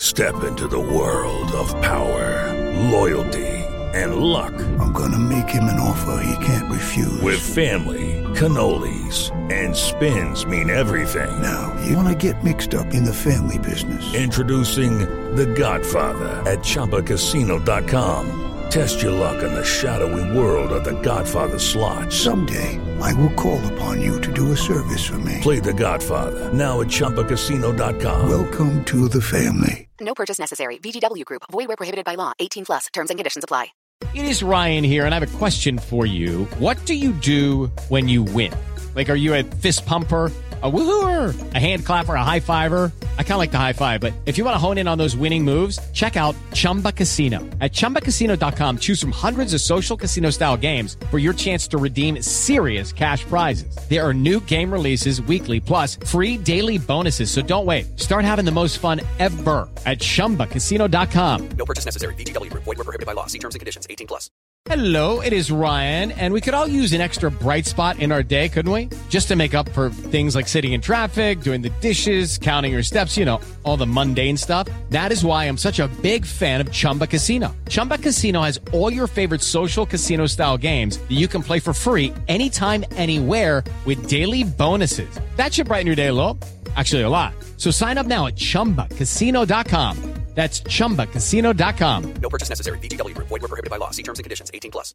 Step into the world of power, loyalty, and luck. I'm gonna make him an offer he can't refuse. With family, cannolis, and spins mean everything. Now, you wanna get mixed up in the family business. Introducing The Godfather at ChumbaCasino.com. Test your luck in the shadowy world of The Godfather slot. Someday, I will call upon you to do a service for me. Play The Godfather, now at ChumbaCasino.com. Welcome to the family. No purchase necessary. VGW Group. Void where prohibited by law. 18 plus. Terms and conditions apply. It is Ryan here, and I have a question for you. What do you do when you win? Like, are you a fist pumper, a woohooer, a hand clapper, a high fiver? I kind of like the high five, but if you want to hone in on those winning moves, check out Chumba Casino. At ChumbaCasino.com, choose from hundreds of social casino-style games for your chance to redeem serious cash prizes. There are new game releases weekly, plus free daily bonuses. So don't wait. Start having the most fun ever at ChumbaCasino.com. No purchase necessary. VGW Group. Void where prohibited by law. See terms and conditions. 18 plus. Hello, it is Ryan, and we could all use an extra bright spot in our day, couldn't we? Just to make up for things like sitting in traffic, doing the dishes, counting your steps, you know, all the mundane stuff. That is why I'm such a big fan of Chumba Casino. Chumba Casino has all your favorite social casino-style games that you can play for free anytime, anywhere with daily bonuses. That should brighten your day a little. Actually, a lot. So sign up now at ChumbaCasino.com. That's ChumbaCasino.com. No purchase necessary. VGW Group. Void where prohibited by law. See terms and conditions. 18 plus.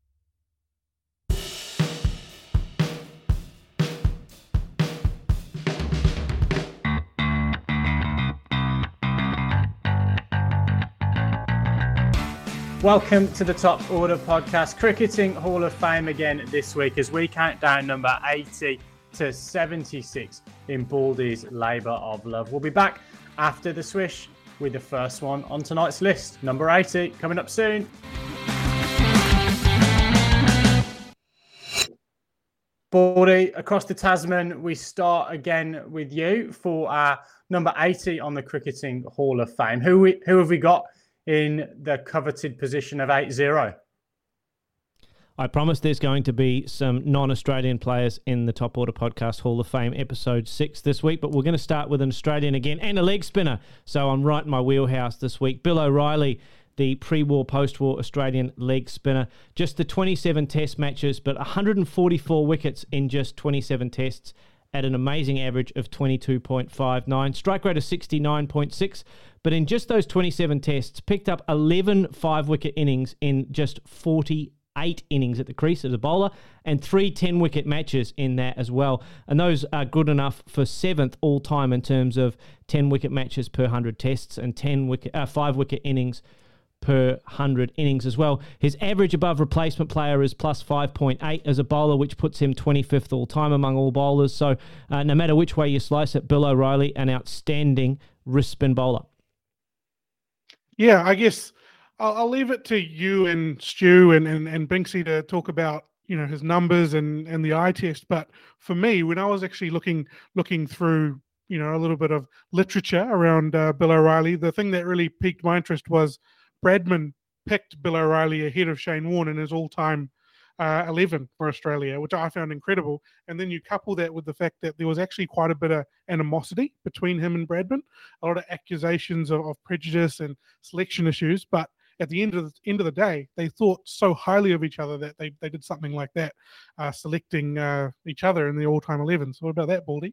Welcome to the Top Order Podcast, Cricketing Hall of Fame again this week as we count down number 80 to 76 in Baldy's Labour of Love. We'll be back after the swish with the first one on tonight's list. Number 80, coming up soon. Baldy, across the Tasman, we start again with you for our number 80 on the Cricketing Hall of Fame. Who have we got in the coveted position of 8-0? I promise there's going to be some non-Australian players in the Top Order Podcast Hall of Fame episode 6 this week, but we're going to start with an Australian again and a leg spinner. So I'm right in my wheelhouse this week. Bill O'Reilly, the pre-war, post-war Australian leg spinner. Just the 27 test matches, but 144 wickets in just 27 tests at an amazing average of 22.59. Strike rate of 69.6, but in just those 27 tests, picked up 11 five-wicket innings in just 48 innings at the crease as a bowler, and 3 10-wicket matches in that as well. And those are good enough for 7th all-time in terms of 10-wicket matches per 100 tests and 5-wicket innings per 100 innings as well. His average above replacement player is plus 5.8 as a bowler, which puts him 25th all-time among all bowlers. So no matter which way you slice it, Bill O'Reilly, an outstanding wrist spin bowler. Yeah, I guess I'll leave it to you and Stu and Binksy to talk about, you know, his numbers and the eye test. But for me, when I was actually looking through, you know, a little bit of literature around Bill O'Reilly, the thing that really piqued my interest was Bradman picked Bill O'Reilly ahead of Shane Warne in his all-time 11 for Australia, which I found incredible. And then you couple that with the fact that there was actually quite a bit of animosity between him and Bradman, a lot of accusations of prejudice and selection issues, but at the end of the day, they thought so highly of each other that they did something like that, selecting each other in the all-time 11. So what about that, Baldy?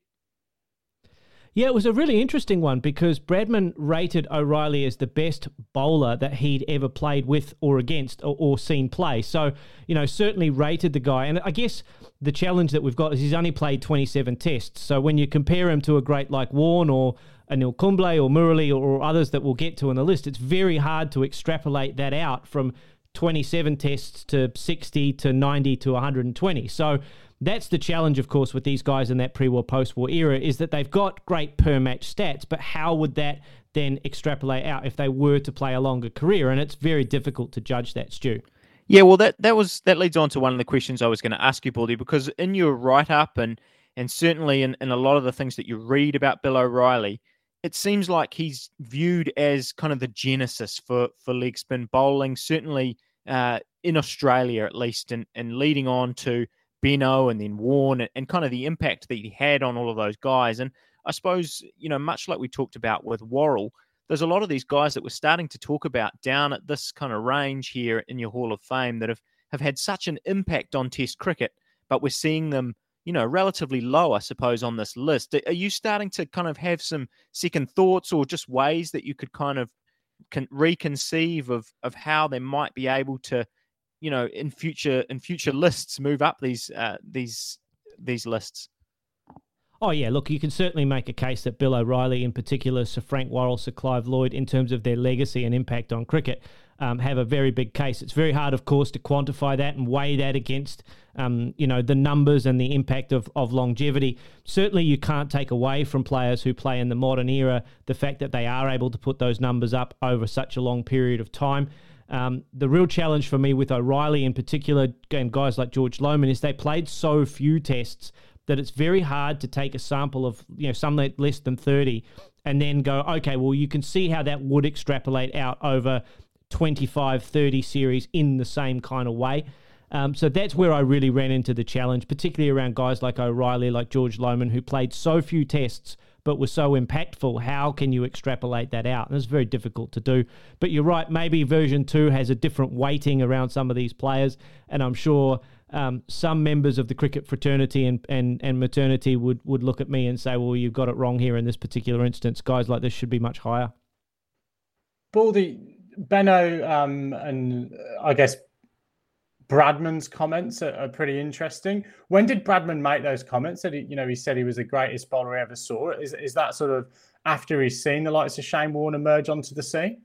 Yeah, it was a really interesting one because Bradman rated O'Reilly as the best bowler that he'd ever played with or against or seen play. So, you know, certainly rated the guy. And I guess the challenge that we've got is he's only played 27 tests. So when you compare him to a great like Warne or Anil Kumble or Murali or others that we'll get to in the list, it's very hard to extrapolate that out from 27 tests to 60 to 90 to 120. So that's the challenge, of course, with these guys in that pre-war, post-war era, is that they've got great per-match stats, but how would that then extrapolate out if they were to play a longer career? And it's very difficult to judge that, Stu. Yeah, well, that leads on to one of the questions I was going to ask you, Baldy, because in your write-up and certainly in a lot of the things that you read about Bill O'Reilly, it seems like he's viewed as kind of the genesis for leg spin bowling, certainly in Australia at least, and leading on to Beno and then Warne and kind of the impact that he had on all of those guys. And I suppose, you know, much like we talked about with Worrell, there's a lot of these guys that we're starting to talk about down at this kind of range here in your Hall of Fame that have had such an impact on Test cricket, but we're seeing them, relatively low, I suppose, on this list. Are you starting to kind of have some second thoughts or just ways that you could kind of reconceive of how they might be able to, in future lists move up these lists? Oh, yeah, look, you can certainly make a case that Bill O'Reilly in particular, Sir Frank Worrell, Sir Clive Lloyd, in terms of their legacy and impact on cricket, have a very big case. It's very hard, of course, to quantify that and weigh that against, the numbers and the impact of longevity. Certainly you can't take away from players who play in the modern era the fact that they are able to put those numbers up over such a long period of time. The real challenge for me with O'Reilly in particular, and guys like George Lohmann, is they played so few tests that it's very hard to take a sample of, some less than 30 and then go, okay, well, you can see how that would extrapolate out over 25, 30 series in the same kind of way. So that's where I really ran into the challenge, particularly around guys like O'Reilly, like George Lohmann, who played so few tests but were so impactful. How can you extrapolate that out? And it's very difficult to do. But you're right, maybe version 2 has a different weighting around some of these players, and I'm sure some members of the cricket fraternity and maternity would look at me and say, well, you've got it wrong here in this particular instance. Guys like this should be much higher. Baldy, Benno, and I guess Bradman's comments are pretty interesting. When did Bradman make those comments? That he said he was the greatest bowler he ever saw. Is that sort of after he's seen the likes of Shane Warne emerge onto the scene?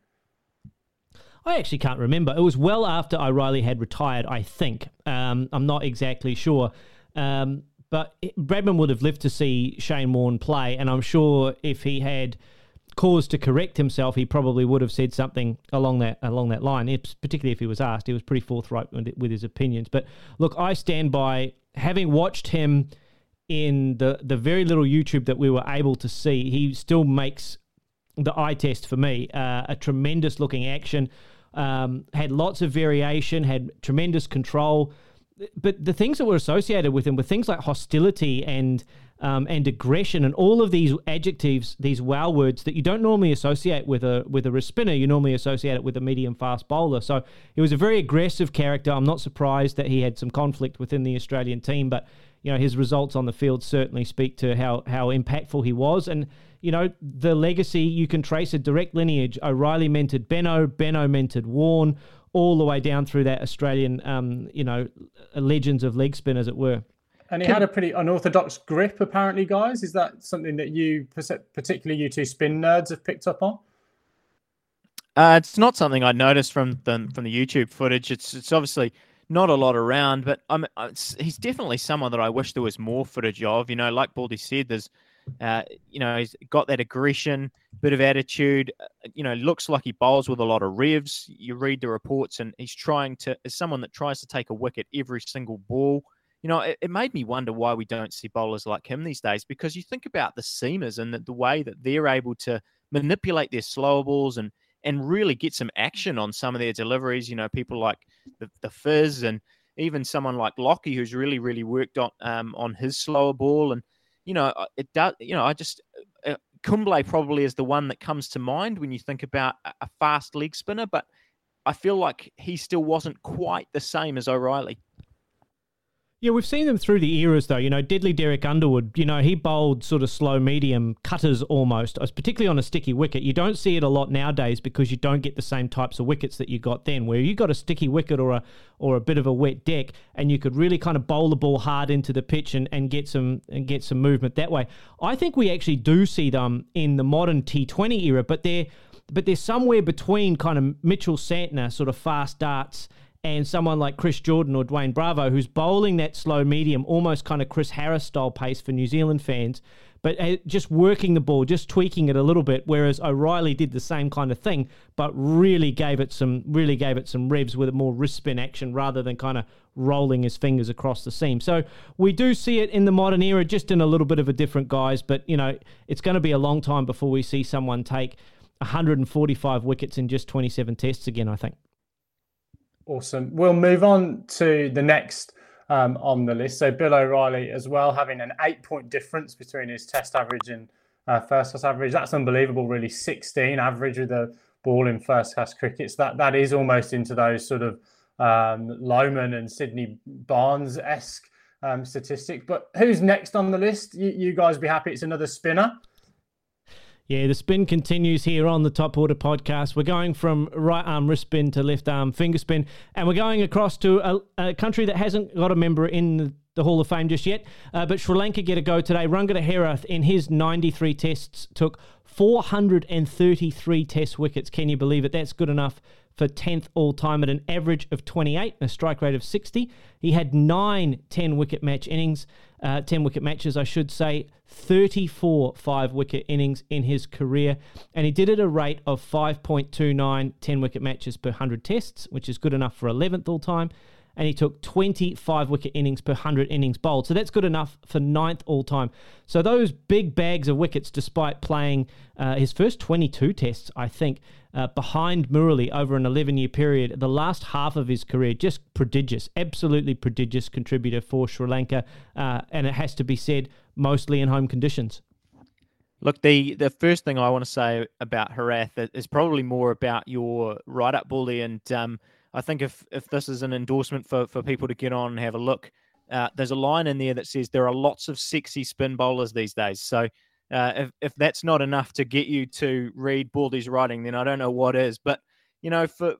I actually can't remember. It was well after O'Reilly had retired, I think. I'm not exactly sure. But Bradman would have lived to see Shane Warne play, and I'm sure if he had cause to correct himself, he probably would have said something along that line. Particularly if he was asked, he was pretty forthright with his opinions. But look, I stand by having watched him in the very little YouTube that we were able to see. He still makes the eye test for me. A tremendous looking action, had lots of variation, had tremendous control. But the things that were associated with him were things like hostility and aggression and all of these adjectives, these wow words that you don't normally associate with a wrist spinner. You normally associate it with a medium fast bowler. So he was a very aggressive character. I'm not surprised that he had some conflict within the Australian team, but his results on the field certainly speak to how impactful he was. And the legacy, you can trace a direct lineage. O'Reilly mentored Benno mentored Warne, all the way down through that Australian, legends of leg spin, as it were. And he had a pretty unorthodox grip, apparently, guys. Is that something that you, particularly you two spin nerds, have picked up on? It's not something I noticed from the YouTube footage. It's obviously not a lot around, but he's definitely someone that I wish there was more footage of. Like Baldy said, there's, he's got that aggression, bit of attitude. Looks like he bowls with a lot of revs. You read the reports, and he's is someone that tries to take a wicket every single ball. It made me wonder why we don't see bowlers like him these days, because you think about the seamers and the way that they're able to manipulate their slower balls and really get some action on some of their deliveries. People like the Fizz, and even someone like Lockie, who's really, really worked on his slower ball. And, it does, Kumble probably is the one that comes to mind when you think about a fast leg spinner, but I feel like he still wasn't quite the same as O'Reilly. Yeah, we've seen them through the eras, though. Deadly Derek Underwood, he bowled sort of slow, medium cutters almost, particularly on a sticky wicket. You don't see it a lot nowadays because you don't get the same types of wickets that you got then, where you got a sticky wicket or a bit of a wet deck, and you could really kind of bowl the ball hard into the pitch and get some movement that way. I think we actually do see them in the modern T20 era, but they're somewhere between kind of Mitchell Santner, sort of fast darts, and someone like Chris Jordan or Dwayne Bravo, who's bowling that slow medium, almost kind of Chris Harris style pace for New Zealand fans, but just working the ball, just tweaking it a little bit, whereas O'Reilly did the same kind of thing, but really gave it some revs with a more wrist spin action rather than kind of rolling his fingers across the seam. So we do see it in the modern era, just in a little bit of a different guise, but it's going to be a long time before we see someone take 145 wickets in just 27 tests again, I think. Awesome. We'll move on to the next on the list. So Bill O'Reilly as well, having an 8-point difference between his test average and first class average. That's unbelievable, really. 16 average with a ball in first class cricket. So that is almost into those sort of Lohmann and Sydney Barnes-esque statistic. But who's next on the list? You guys be happy it's another spinner? Yeah, the spin continues here on the Top Order podcast. We're going from right arm wrist spin to left arm finger spin, and we're going across to a country that hasn't got a member in the Hall of Fame just yet, but Sri Lanka get a go today. Rangana Herath, in his 93 tests, took 433 test wickets. Can you believe it? That's good enough for 10th all-time at an average of 28 and a strike rate of 60. He had 9 10-wicket match innings, 10-wicket matches, I should say, 34 5-wicket innings in his career, and he did it at a rate of 5.29 10-wicket matches per 100 tests, which is good enough for 11th all-time, and he took 25 wicket innings per 100 innings bowled. So that's good enough for 9th all-time. So those big bags of wickets, despite playing his first 22 tests, I think, behind Murali over an 11-year period, the last half of his career, just prodigious, absolutely prodigious contributor for Sri Lanka, and it has to be said, mostly in home conditions. Look, the first thing I want to say about Herath is probably more about your write-up, Baldy, and I think if this is an endorsement for people to get on and have a look, there's a line in there that says there are lots of sexy spin bowlers these days. So if that's not enough to get you to read Baldy's writing, then I don't know what is. But, you know, for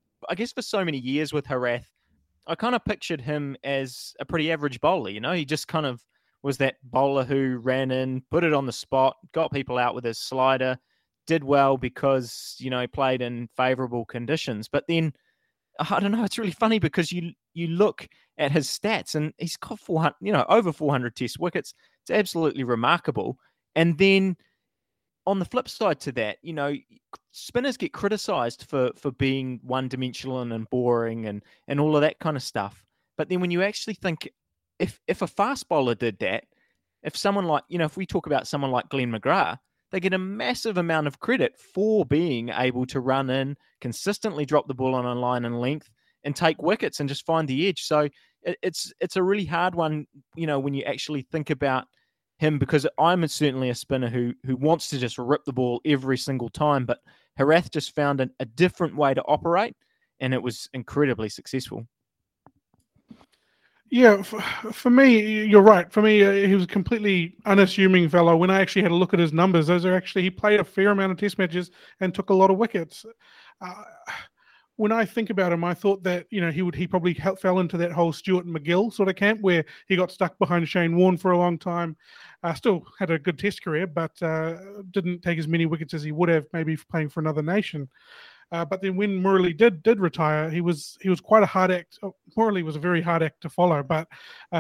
so many years with Herath, I kind of pictured him as a pretty average bowler. You know, he just kind of was that bowler who ran in, put it on the spot, got people out with his slider, did well because, you know, he played in favourable conditions. But then, I don't know, it's really funny because you look at his stats and he's got 400, over 400 test wickets. It's absolutely remarkable. And then on the flip side to that, you know, spinners get criticised for being one-dimensional and boring and all of that kind of stuff. But then when you actually think, if a fast bowler did that, if someone like, if we talk about someone like Glenn McGrath, they get a massive amount of credit for being able to run in, consistently drop the ball on a line and length, and take wickets and just find the edge. So it's a really hard one, when you actually think about him, because I'm certainly a spinner who wants to just rip the ball every single time. But Herath just found a different way to operate, and it was incredibly successful. Yeah, for me, you're right. For me, he was a completely unassuming fellow. When I actually had a look at his numbers, he played a fair amount of test matches and took a lot of wickets. When I think about him, I thought that, he probably fell into that whole Stuart McGill sort of camp where he got stuck behind Shane Warne for a long time. Still had a good test career, but didn't take as many wickets as he would have maybe playing for another nation. But then when Murali did retire, he was quite a hard act. Murali was a very hard act to follow, but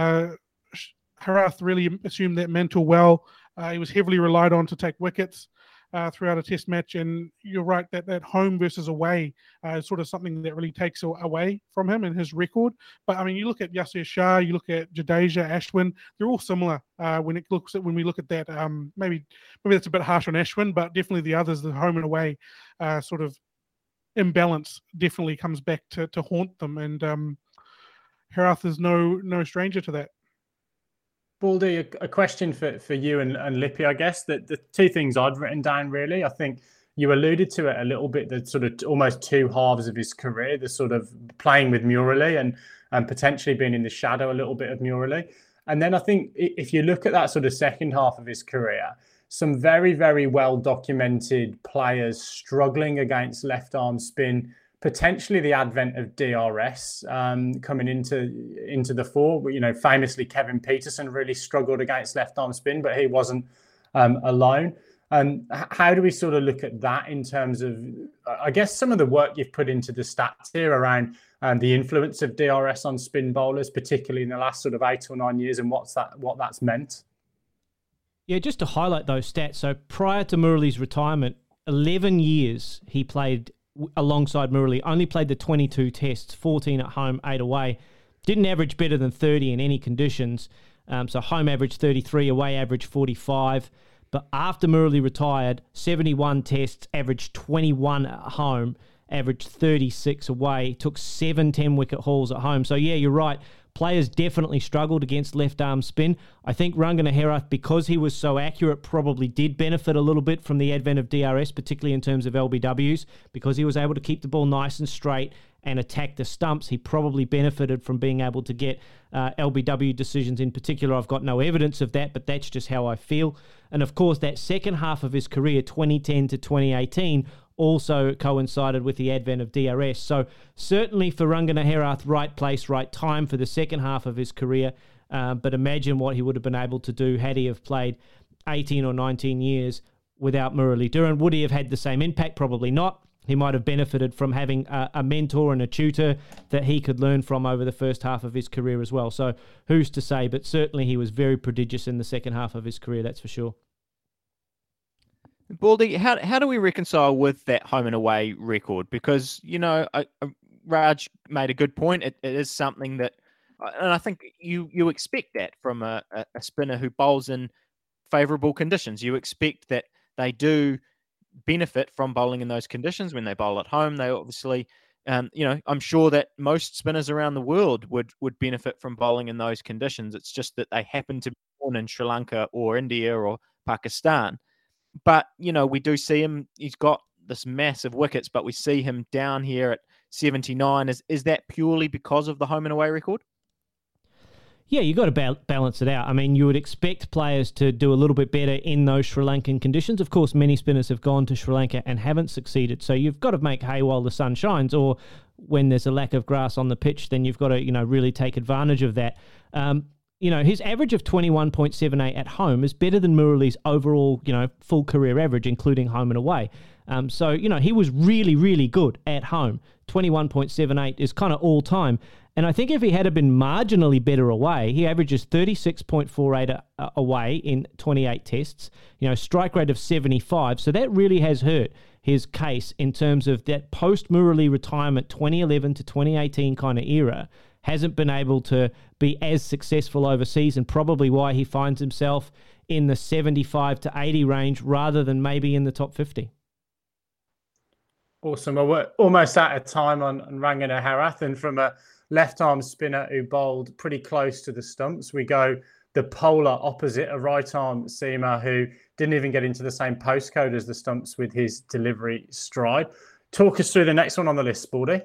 Herath really assumed that mantle well. He was heavily relied on to take wickets throughout a test match, and you're right that home versus away is sort of something that really takes away from him and his record. But I mean, you look at Yasir Shah, you look at Jadeja, Ashwin, they're all similar when we look at that. Maybe that's a bit harsh on Ashwin, but definitely the others, the home and away sort of imbalance definitely comes back to haunt them, and Herath is no stranger to that. Baldy, a question for you and Lippy, I guess. The two things I'd written down, really, I think you alluded to it a little bit, the sort of almost two halves of his career, the sort of playing with Murali and potentially being in the shadow a little bit of Murali. And then I think if you look at that sort of second half of his career, some very, very well-documented players struggling against left-arm spin, potentially the advent of DRS coming into the fore. Famously, Kevin Peterson really struggled against left-arm spin, but he wasn't alone. How do we sort of look at that in terms of, I guess, some of the work you've put into the stats here around the influence of DRS on spin bowlers, particularly in the last sort of 8 or 9 years, and what that's meant? Yeah, just to highlight those stats. So prior to Murali's retirement, 11 years he played alongside Murali, only played the 22 tests, 14 at home, 8 away. Didn't average better than 30 in any conditions. So home average 33, away average 45. But after Murali retired, 71 tests, averaged 21 at home, averaged 36 away, took 7 10-wicket hauls at home. So yeah, you're right. Players definitely struggled against left-arm spin. I think Rangana Herath, because he was so accurate, probably did benefit a little bit from the advent of DRS, particularly in terms of LBWs, because he was able to keep the ball nice and straight and attack the stumps. He probably benefited from being able to get LBW decisions in particular. I've got no evidence of that, but that's just how I feel. And of course, that second half of his career, 2010 to 2018, also coincided with the advent of DRS. So certainly for Rangana Herath, right place, right time for the second half of his career. But imagine what he would have been able to do had he have played 18 or 19 years without Murali Dhuran. Would he have had the same impact? Probably not. He might have benefited from having a mentor and a tutor that he could learn from over the first half of his career as well. So who's to say? But certainly he was very prodigious in the second half of his career, that's for sure. Baldy, how do we reconcile with that home and away record? Because, Raj made a good point. It is something that, and I think you expect that from a spinner who bowls in favourable conditions. You expect that they do benefit from bowling in those conditions. When they bowl at home, they obviously, I'm sure that most spinners around the world would benefit from bowling in those conditions. It's just that they happen to be born in Sri Lanka or India or Pakistan. But, we do see him, he's got this massive wickets, but we see him down here at 79. Is that purely because of the home and away record? Yeah, you've got to balance it out. I mean, you would expect players to do a little bit better in those Sri Lankan conditions. Of course, many spinners have gone to Sri Lanka and haven't succeeded. So you've got to make hay while the sun shines, or when there's a lack of grass on the pitch, then you've got to, really take advantage of that. His average of 21.78 at home is better than Murali's overall, full career average, including home and away. So he was really, really good at home. 21.78 is kind of all time. And I think if he had been marginally better away, he averages 36.48 away in 28 tests, strike rate of 75. So that really has hurt his case in terms of that post-Murali retirement 2011 to 2018 kind of era. Hasn't been able to be as successful overseas, and probably why he finds himself in the 75 to 80 range rather than maybe in the top 50. Awesome. Well, we're almost out of time on Rangana Herath, and from a left-arm spinner who bowled pretty close to the stumps, we go the polar opposite, a right-arm seamer who didn't even get into the same postcode as the stumps with his delivery stride. Talk us through the next one on the list, Baldy.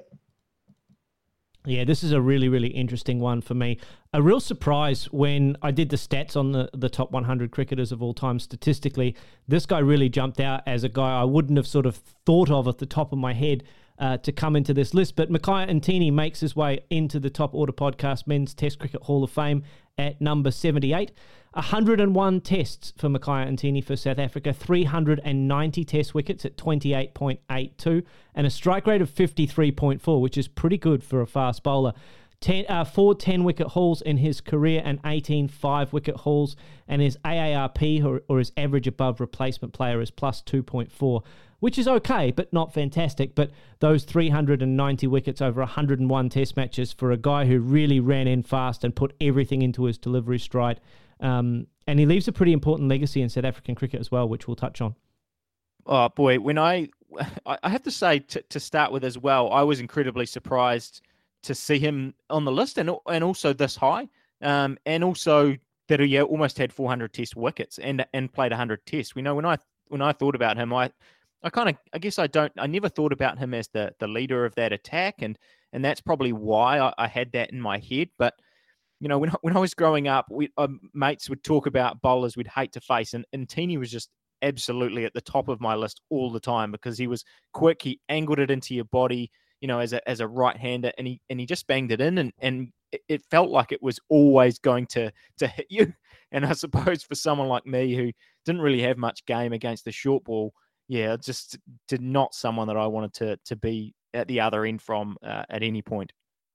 Yeah, this is a really, really interesting one for me. A real surprise when I did the stats on the top 100 cricketers of all time statistically. This guy really jumped out as a guy I wouldn't have sort of thought of at the top of my head to come into this list. But Makhaya Ntini makes his way into the Top Order Podcast Men's Test Cricket Hall of Fame at number 78. 101 tests for Makhaya Ntini for South Africa, 390 test wickets at 28.82, and a strike rate of 53.4, which is pretty good for a fast bowler. 4 10-wicket hauls in his career and 18 5-wicket hauls, and his AARP, or his average above replacement player, is plus 2.4, which is okay, but not fantastic. But those 390 wickets over 101 test matches for a guy who really ran in fast and put everything into his delivery stride. And he leaves a pretty important legacy in South African cricket as well, which we'll touch on. Oh, boy, when I have to say, to start with as well, I was incredibly surprised to see him on the list and also this high, and also that he almost had 400 test wickets and played 100 tests. We know when I thought about him, I never thought about him as the leader of that attack, and that's probably why I had that in my head. But when I was growing up, mates would talk about bowlers we'd hate to face, and Ntini was just absolutely at the top of my list all the time because he was quick. He angled it into your body, as a right-hander, and he just banged it in, and it felt like it was always going to hit you. And I suppose for someone like me who didn't really have much game against the short ball, yeah, just not someone that I wanted to be at the other end from at any point.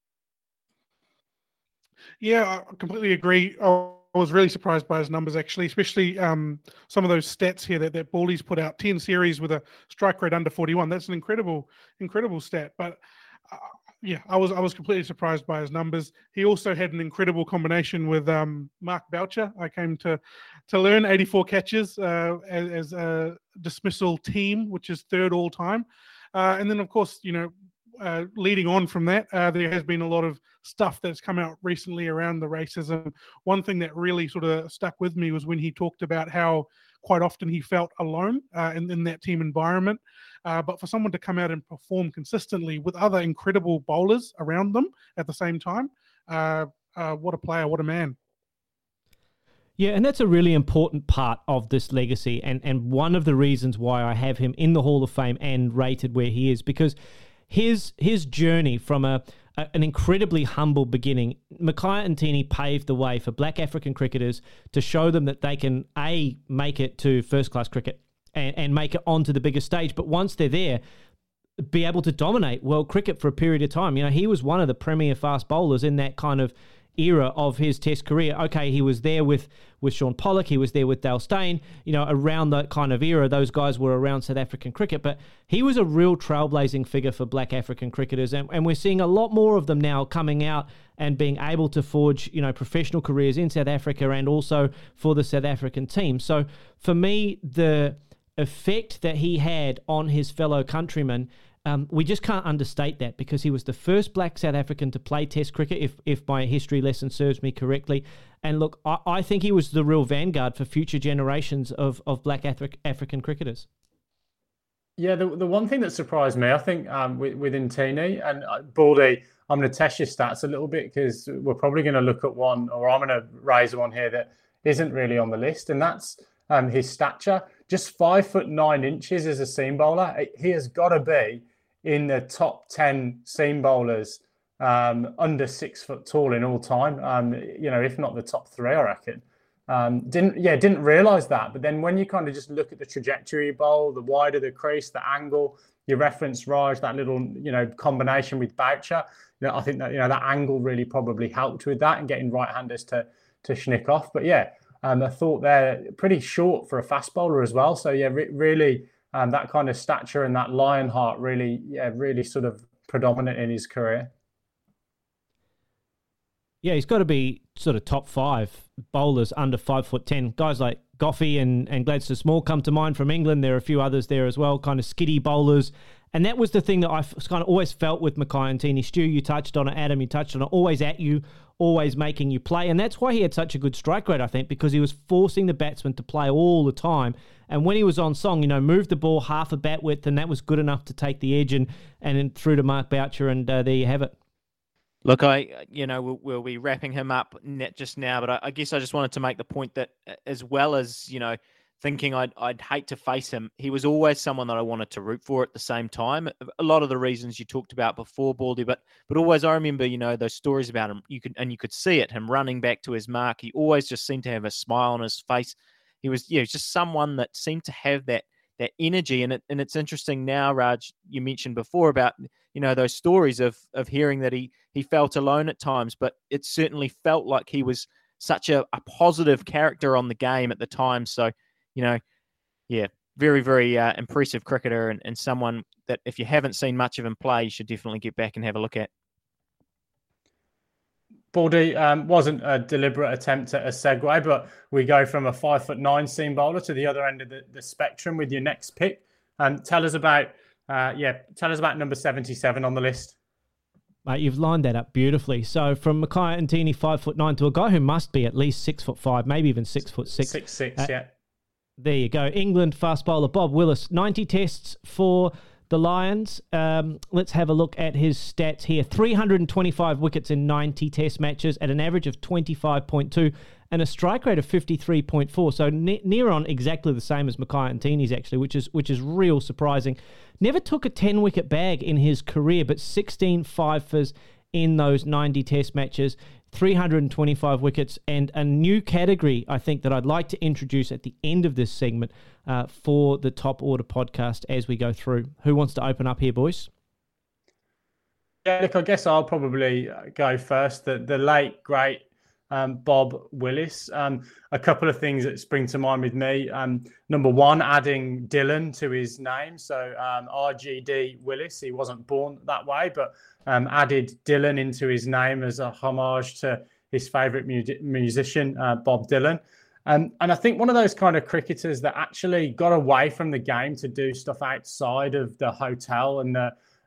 Yeah, I completely agree. I was really surprised by his numbers, actually, especially some of those stats here that Baldy's put out. 10 series with a strike rate under 41. That's an incredible stat. But I was completely surprised by his numbers. He also had an incredible combination with Mark Boucher. I came to learn 84 catches as a dismissal team, which is third all time. And then, of course, leading on from that, there has been a lot of stuff that's come out recently around the racism. One thing that really sort of stuck with me was when he talked about how quite often he felt alone in that team environment. But for someone to come out and perform consistently with other incredible bowlers around them at the same time, what a player, what a man. Yeah, and that's a really important part of this legacy, and one of the reasons why I have him in the Hall of Fame and rated where he is, because his journey from an incredibly humble beginning, Mackay-Ntini paved the way for black African cricketers to show them that they can, A, make it to first-class cricket and make it onto the bigger stage, but once they're there, be able to dominate world cricket for a period of time. You know, he was one of the premier fast bowlers in that kind of era of his Test career. Okay, he was there with Shaun Pollock, he was there with Dale Steyn, you know, around that kind of era. Those guys were around South African cricket, but he was a real trailblazing figure for black African cricketers, and we're seeing a lot more of them now coming out and being able to forge, you know, professional careers in South Africa and also for the South African team. So for me, the effect that he had on his fellow countrymen, we just can't understate that, because he was the first black South African to play Test cricket, if my history lesson serves me correctly. And look, I think he was the real vanguard for future generations of black African cricketers. Yeah, the one thing that surprised me, I think, with Ntini and Baldy, I'm going to test your stats a little bit, because we're probably going to look at one, or I'm going to raise one here that isn't really on the list, and that's his stature. Just 5'9" as a seam bowler. He has got to be in the top 10 seam bowlers under 6 foot tall in all time. You know, if not the top 3, I reckon. Didn't realise that. But then when you kind of just look at the trajectory bowl, the wider the crease, the angle, you reference Raj, that little, you know, combination with Boucher. You know, I think that, you know, that angle really probably helped with that and getting right-handers to schnick off. But yeah, I thought they're pretty short for a fast bowler as well. So yeah, really that kind of stature and that lion heart really sort of predominant in his career. Yeah, he's got to be sort of top 5 bowlers under 5'10". Guys like Goffey and Gladstone Small come to mind from England. There are a few others there as well, kind of skiddy bowlers. And that was the thing that I kind of always felt with Mackay-Ntini. Stu, you touched on it. Adam, you touched on it. Always at you, always making you play. And that's why he had such a good strike rate, I think, because he was forcing the batsman to play all the time. And when he was on song, you know, moved the ball half a bat width, and that was good enough to take the edge and then through to Mark Boucher, and there you have it. Look, we'll be wrapping him up just now, but I guess I just wanted to make the point that, as well as, you know, thinking I'd hate to face him, he was always someone that I wanted to root for at the same time. A lot of the reasons you talked about before, Baldy, but always I remember, you know, those stories about him. You could see it, him running back to his mark. He always just seemed to have a smile on his face. He was, just someone that seemed to have that energy. And it's interesting now, Raj, you mentioned before about, you know, those stories of hearing that he felt alone at times, but it certainly felt like he was such a positive character on the game at the time. So, you know, yeah, very, very impressive cricketer, and someone that if you haven't seen much of him play, you should definitely get back and have a look at. Baldy, wasn't a deliberate attempt at a segue, but we go from a 5'9" seam bowler to the other end of the spectrum with your next pick. Tell us about number 77 on the list. Mate, you've lined that up beautifully. So from Mackay-Ntini, 5'9", to a guy who must be at least 6'5", maybe even 6'6". 6'6", yeah. There you go. England fast bowler Bob Willis, 90 tests for the Lions. Let's have a look at his stats here. 325 wickets in 90 test matches at an average of 25.2 and a strike rate of 53.4. So near on exactly the same as Mackay-Ntini's actually, which is real surprising. Never took a 10-wicket bag in his career, but 16 fifers in those 90 test matches. 325 wickets, and a new category I think that I'd like to introduce at the end of this segment for the Top Order podcast as we go through. Who wants to open up here, boys? Yeah, look, I guess I'll probably go first. The late, great Bob Willis. A couple of things that spring to mind with me. Number one, adding Dylan to his name. So RGD Willis. He wasn't born that way, but added Dylan into his name as a homage to his favourite musician, Bob Dylan. And I think one of those kind of cricketers that actually got away from the game to do stuff outside of the hotel and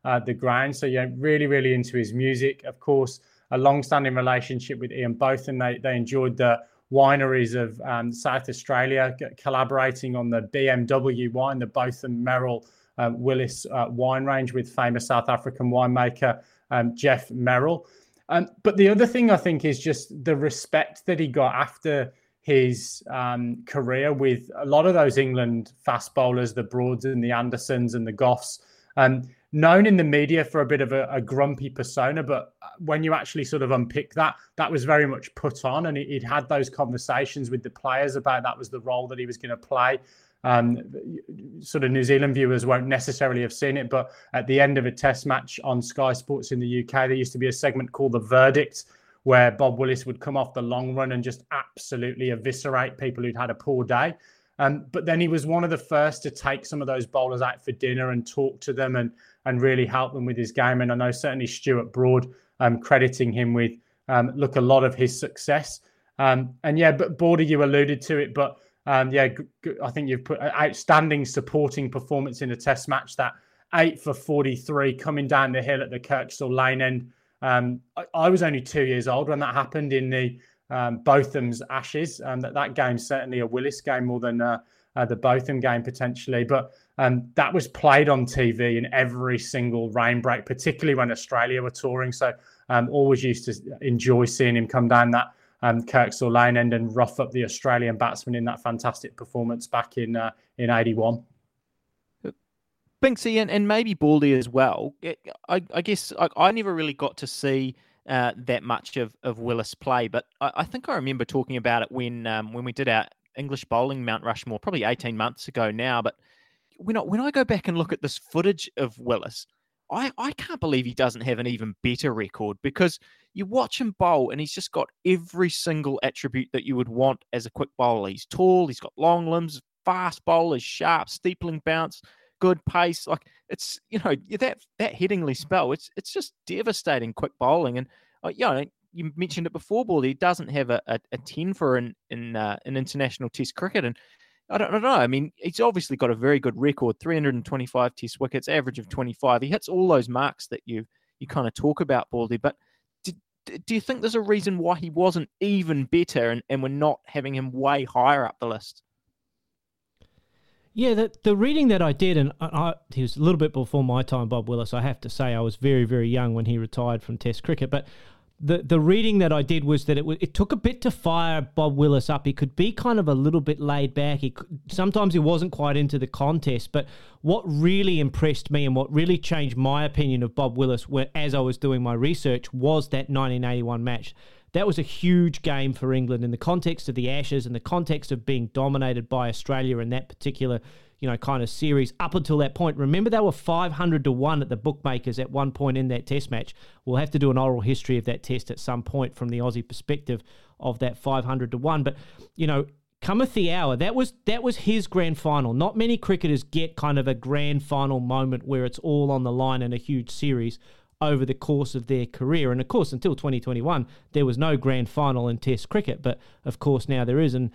the ground. So, yeah, really, really into his music. Of course, a long-standing relationship with Ian Botham. They enjoyed the wineries of South Australia, collaborating on the BMW wine, the Botham Merrill Willis wine range with famous South African winemaker Jeff Merrill. But the other thing I think is just the respect that he got after his career with a lot of those England fast bowlers, the Broads and the Andersons and the Goffs, known in the media for a bit of a grumpy persona. But when you actually sort of unpick that was very much put on, and he'd had those conversations with the players about that was the role that he was going to play. Sort of New Zealand viewers won't necessarily have seen it, but at the end of a test match on Sky Sports in the UK, there used to be a segment called The Verdict, where Bob Willis would come off the long run and just absolutely eviscerate people who'd had a poor day. But then he was one of the first to take some of those bowlers out for dinner and talk to them and really help them with his game. And I know certainly Stuart Broad crediting him with, a lot of his success. But Border, you alluded to it, but I think you've put an outstanding supporting performance in a test match, that 8 for 43 coming down the hill at the Kirkstall Lane end. I was only 2 years old when that happened in the Botham's Ashes. That game's certainly a Willis game more than the Botham game potentially. But that was played on TV in every single rain break, particularly when Australia were touring. So always used to enjoy seeing him come down that Kirkstall Lane end and rough up the Australian batsman in that fantastic performance back in 81. Binksy and maybe Baldy as well. I guess I never really got to see that much of Willis play, but I think I remember talking about it when we did our English bowling Mount Rushmore, probably 18 months ago now. But when I go back and look at this footage of Willis, I can't believe he doesn't have an even better record, because you watch him bowl and he's just got every single attribute that you would want as a quick bowler. He's tall, he's got long limbs, fast bowler, sharp, steepling bounce, good pace. Like, it's, that Headingley spell, it's just devastating quick bowling. And you mentioned it before, Baldy, he doesn't have a 10 for in international test cricket. And I don't know. I mean, he's obviously got a very good record, 325 test wickets, average of 25. He hits all those marks that you kind of talk about, Baldy. But do you think there's a reason why he wasn't even better and we're not having him way higher up the list? Yeah, the reading that I did, and he was a little bit before my time, Bob Willis. I have to say I was very, very young when he retired from Test cricket. But the reading that I did was that it took a bit to fire Bob Willis up. He could be kind of a little bit laid back. Sometimes he wasn't quite into the contest. But what really impressed me and what really changed my opinion of Bob Willis as I was doing my research was that 1981 match. That was a huge game for England in the context of the Ashes and the context of being dominated by Australia in that particular, kind of series up until that point. Remember, they were 500-1 at the bookmakers at one point in that test match. We'll have to do an oral history of that test at some point from the Aussie perspective of that 500-1. But, cometh the hour. That was his grand final. Not many cricketers get kind of a grand final moment where it's all on the line in a huge series over the course of their career. And of course, until 2021, there was no grand final in Test cricket. But of course, now there is, and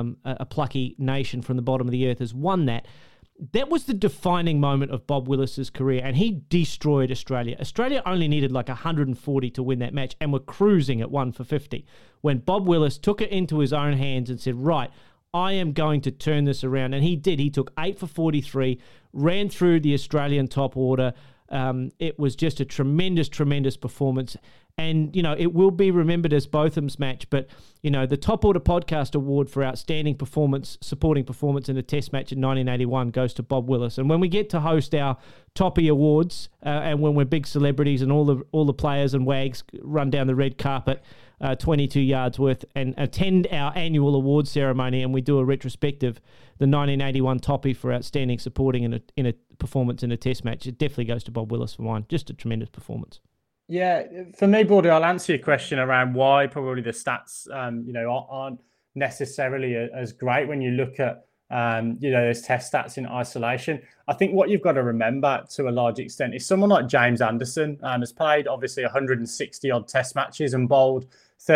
a plucky nation from the bottom of the earth has won that. That was the defining moment of Bob Willis's career, and he destroyed Australia. Australia only needed like 140 to win that match, and were cruising at 1 for 50. When Bob Willis took it into his own hands and said, right, I am going to turn this around. And he did. He took 8 for 43, ran through the Australian top order. It was just a tremendous, tremendous performance. And, it will be remembered as Botham's match. But, the Top Order Podcast Award for Outstanding Performance, Supporting Performance in a Test Match in 1981 goes to Bob Willis. And when we get to host our Toppy Awards, and when we're big celebrities and all the players and wags run down the red carpet 22 yards worth and attend our annual award ceremony, and we do a retrospective, the 1981 Toppy for Outstanding Supporting in a Performance in a Test Match, it definitely goes to Bob Willis for mine. Just a tremendous performance. Yeah, for me, Bordy, I'll answer your question around why probably the stats, aren't necessarily as great when you look at, those test stats in isolation. I think what you've got to remember to a large extent is someone like James Anderson has played obviously 160 odd test matches and bowled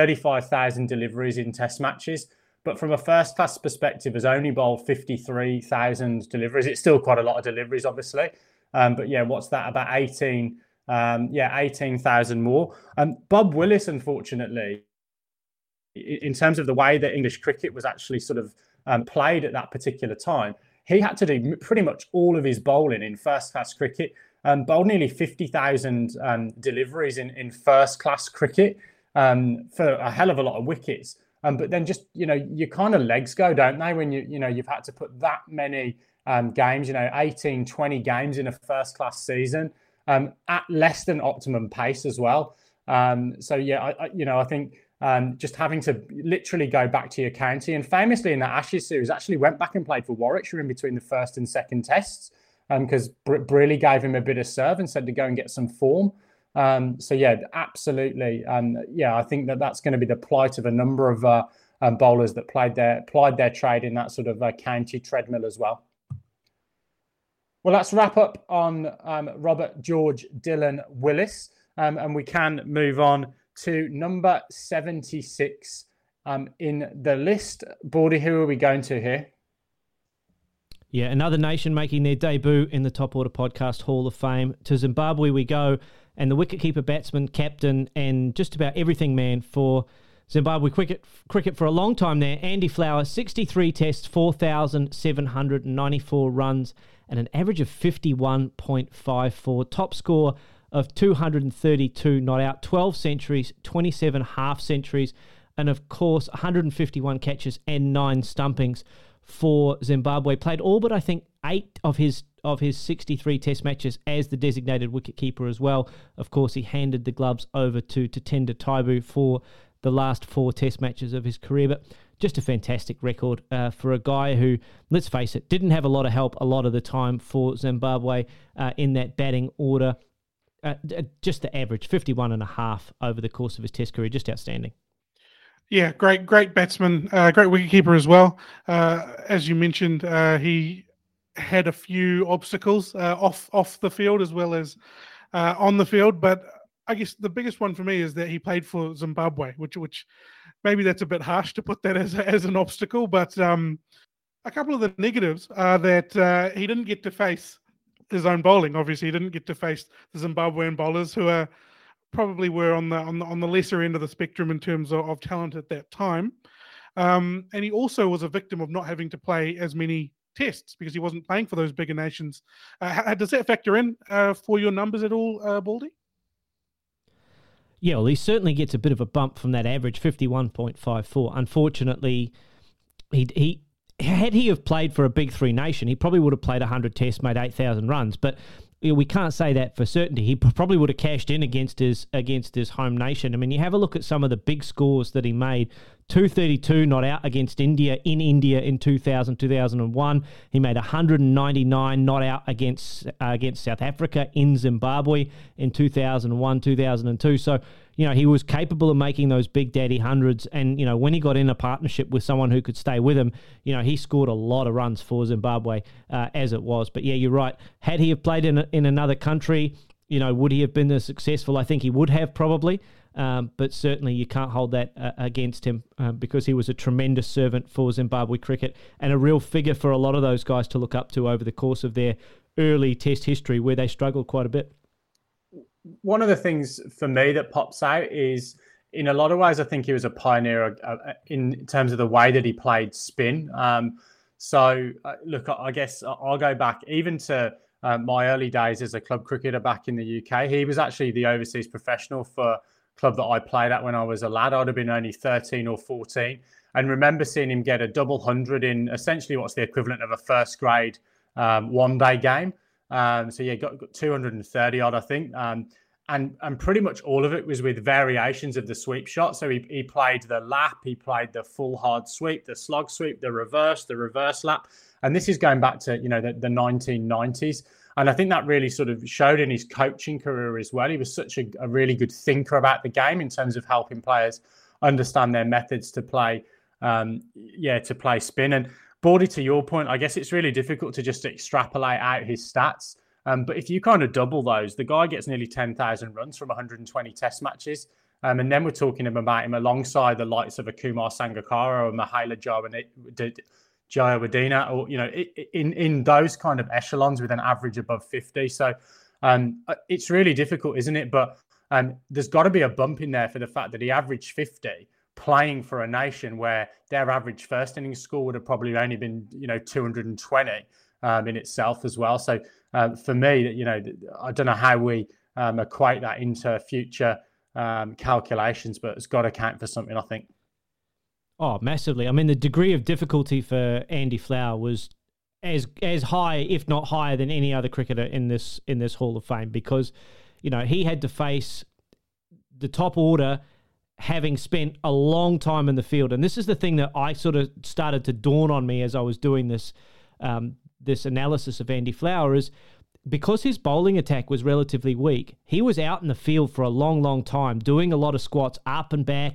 35,000 deliveries in test matches. But from a first-class perspective, has only bowled 53,000 deliveries. It's still quite a lot of deliveries, obviously. But yeah, what's that? About 18,000 more. Bob Willis, unfortunately, in terms of the way that English cricket was actually sort of played at that particular time, he had to do pretty much all of his bowling in first-class cricket. Bowled nearly 50,000 deliveries in first-class cricket for a hell of a lot of wickets. But then just, your kind of legs go, don't they, when you've had to put that many games, 18, 20 games in a first-class season at less than optimum pace as well. So, yeah, I think just having to literally go back to your county, and famously in that Ashes series actually went back and played for Warwickshire in between the first and second tests because Brearley gave him a bit of serve and said to go and get some form. So yeah, absolutely. I think that's going to be the plight of a number of bowlers that plied their trade in that sort of county treadmill as well. Well, let's wrap up on Robert George Dillon Willis, and we can move on to number 76 in the list. Baldy, who are we going to here? Yeah, another nation making their debut in the Top Order Podcast Hall of Fame. To Zimbabwe we go, and the wicketkeeper, batsman, captain, and just about everything man for Zimbabwe cricket for a long time there. Andy Flower, 63 tests, 4,794 runs, and an average of 51.54. Top score of 232 not out, 12 centuries, 27 half centuries, and of course 151 catches and 9 stumpings for Zimbabwe. Played all but I think 8 of his 63 test matches as the designated wicketkeeper as well. Of course, he handed the gloves over to Tatenda Taibu for the last 4 test matches of his career, but just a fantastic record for a guy who, let's face it, didn't have a lot of help a lot of the time for Zimbabwe in that batting order. Just the average, 51.5 over the course of his test career, just outstanding. Yeah, great batsman, great wicketkeeper as well. As you mentioned, he had a few obstacles off the field as well as on the field, but I guess the biggest one for me is that he played for Zimbabwe, which maybe that's a bit harsh to put that as an obstacle, but a couple of the negatives are that he didn't get to face his own bowling. Obviously, he didn't get to face the Zimbabwean bowlers who are probably were on the lesser end of the spectrum in terms of talent at that time. And he also was a victim of not having to play as many tests because he wasn't playing for those bigger nations. Does that factor in for your numbers at all, Baldy? Yeah, well, he certainly gets a bit of a bump from that average, 51.54. Unfortunately, he had he have played for a big 3 nation, he probably would have played 100 tests, made 8,000 runs. But we can't say that for certainty. He probably would have cashed in against his home nation. I mean, you have a look at some of the big scores that he made. 232 not out against India in 2000, 2001. He made 199 not out against South Africa in Zimbabwe in 2001, 2002. So, he was capable of making those big daddy hundreds. And, when he got in a partnership with someone who could stay with him, he scored a lot of runs for Zimbabwe as it was. But yeah, you're right. Had he have played in another country, would he have been as successful? I think he would have probably. But certainly you can't hold that against him because he was a tremendous servant for Zimbabwe cricket and a real figure for a lot of those guys to look up to over the course of their early test history where they struggled quite a bit. One of the things for me that pops out is, in a lot of ways, I think he was a pioneer in terms of the way that he played spin. Look, I guess I'll go back even to my early days as a club cricketer back in the UK. He was actually the overseas professional for club that I played at when I was a lad. I'd have been only 13 or 14 and remember seeing him get a double 100 in essentially what's the equivalent of a first grade one-day game. Got 230 odd, I think. And pretty much all of it was with variations of the sweep shot. So he played the lap, he played the full hard sweep, the slog sweep, the reverse lap. And this is going back to, the 1990s. And I think that really sort of showed in his coaching career as well. He was such a really good thinker about the game in terms of helping players understand their methods to play, spin. And Baldy, to your point, I guess it's really difficult to just extrapolate out his stats. But if you kind of double those, the guy gets nearly 10,000 runs from 120 test matches. And then we're talking about him alongside the likes of a Kumar Sangakkara or Mahela Joe Wadena, or in those kind of echelons with an average above 50. So it's really difficult, isn't it? But there's got to be a bump in there for the fact that he averaged 50 playing for a nation where their average first innings score would have probably only been 220 in itself as well. So for me, I don't know how we equate that into future calculations, but it's got to count for something, I think. Oh, massively. I mean, the degree of difficulty for Andy Flower was as high, if not higher, than any other cricketer in this Hall of Fame, because he had to face the top order, having spent a long time in the field. And this is the thing that I sort of started to dawn on me as I was doing this this analysis of Andy Flower, is because his bowling attack was relatively weak, he was out in the field for a long, long time, doing a lot of squats up and back,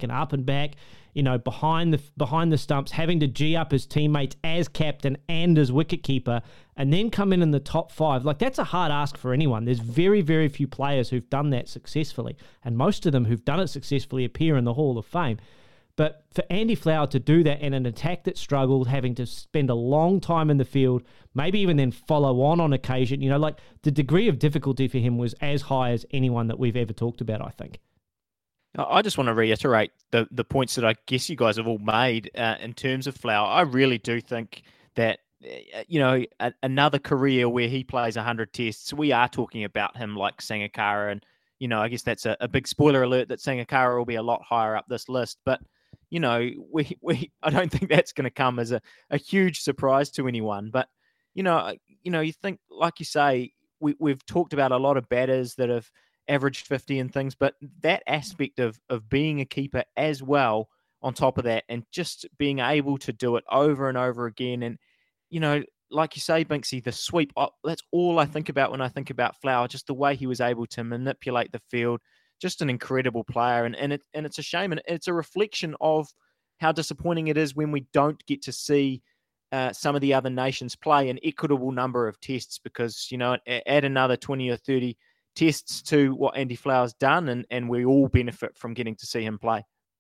behind the stumps, having to G up his teammates as captain and as wicketkeeper, and then come in the top 5. Like, that's a hard ask for anyone. There's very, very few players who've done that successfully, and most of them who've done it successfully appear in the Hall of Fame. But for Andy Flower to do that in an attack that struggled, having to spend a long time in the field, maybe even then follow on occasion, the degree of difficulty for him was as high as anyone that we've ever talked about, I think. I just want to reiterate the points that I guess you guys have all made in terms of Flower. I really do think that, another career where he plays 100 tests, we are talking about him like Sangakkara. And, I guess that's a big spoiler alert that Sangakkara will be a lot higher up this list. But, I don't think that's going to come as a huge surprise to anyone. But, you think, like you say, we've talked about a lot of batters that have averaged 50 and things, but that aspect of being a keeper as well on top of that, and just being able to do it over and over again. And, like you say, Binksy, the sweep, that's all I think about when I think about Flower, just the way he was able to manipulate the field. Just an incredible player. And it's a shame. And it's a reflection of how disappointing it is when we don't get to see some of the other nations play an equitable number of tests, because, add another 20 or 30 tests to what Andy Flower's done, and we all benefit from getting to see him play.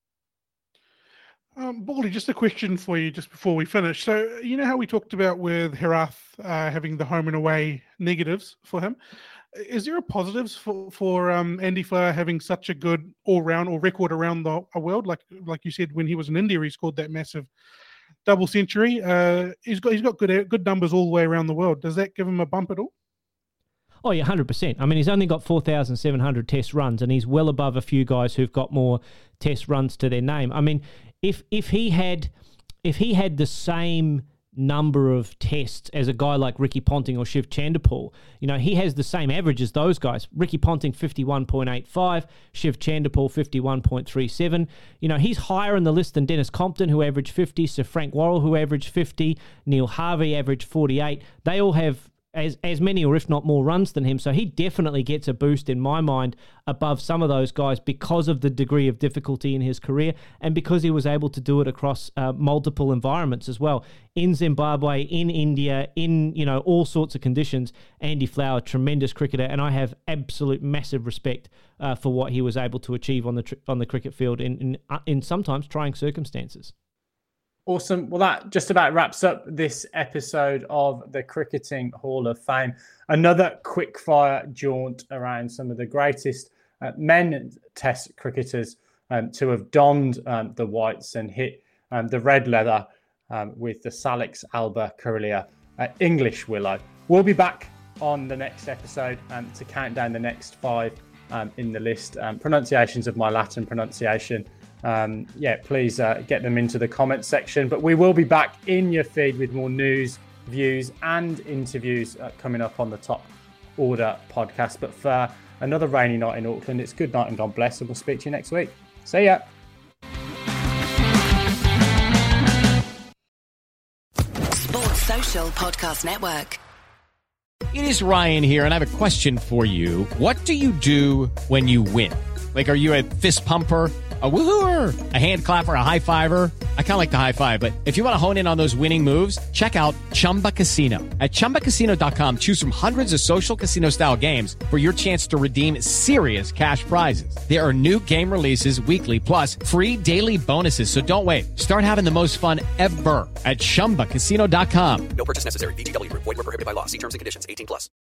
Baldy, just a question for you just before we finish. So, how we talked about with Herath having the home and away negatives for him. Is there a positives for Andy Flower having such a good all-round or record around the world? Like you said, when he was in India, he scored that massive double century. He's got good numbers all the way around the world. Does that give him a bump at all? Oh, yeah, 100%. I mean, he's only got 4,700 test runs, and he's well above a few guys who've got more test runs to their name. I mean, if he had the same number of tests as a guy like Ricky Ponting or Shiv Chanderpaul, he has the same average as those guys. Ricky Ponting 51.85, Shiv Chanderpaul 51.37. He's higher in the list than Dennis Compton, who averaged 50, Sir Frank Worrell, who averaged 50, Neil Harvey averaged 48. They all have as many or if not more runs than him. So he definitely gets a boost in my mind above some of those guys because of the degree of difficulty in his career, and because he was able to do it across multiple environments as well. In Zimbabwe, in India, in all sorts of conditions. Andy Flower, tremendous cricketer, and I have absolute massive respect for what he was able to achieve on the cricket field in sometimes trying circumstances. Awesome. Well, that just about wraps up this episode of the Cricketing Hall of Fame. Another quick fire jaunt around some of the greatest men test cricketers to have donned the whites and hit the red leather with the Salix Alba Carillia English Willow. We'll be back on the next episode to count down the next 5 in the list. Pronunciations of my Latin pronunciation. Please get them into the comments section. But we will be back in your feed with more news, views, and interviews coming up on the Top Order podcast. But for another rainy night in Auckland, it's good night and God bless, and we'll speak to you next week. See ya. Sports Social Podcast Network. It is Ryan here, and I have a question for you. What do you do when you win? Like, are you a fist pumper? A woohooer, a hand clapper, a high fiver. I kind of like the high five, but if you want to hone in on those winning moves, check out Chumba Casino. At ChumbaCasino.com, choose from hundreds of social casino style games for your chance to redeem serious cash prizes. There are new game releases weekly, plus free daily bonuses. So don't wait. Start having the most fun ever at ChumbaCasino.com. No purchase necessary. VGW Group. Void where prohibited by law. See terms and conditions. 18+.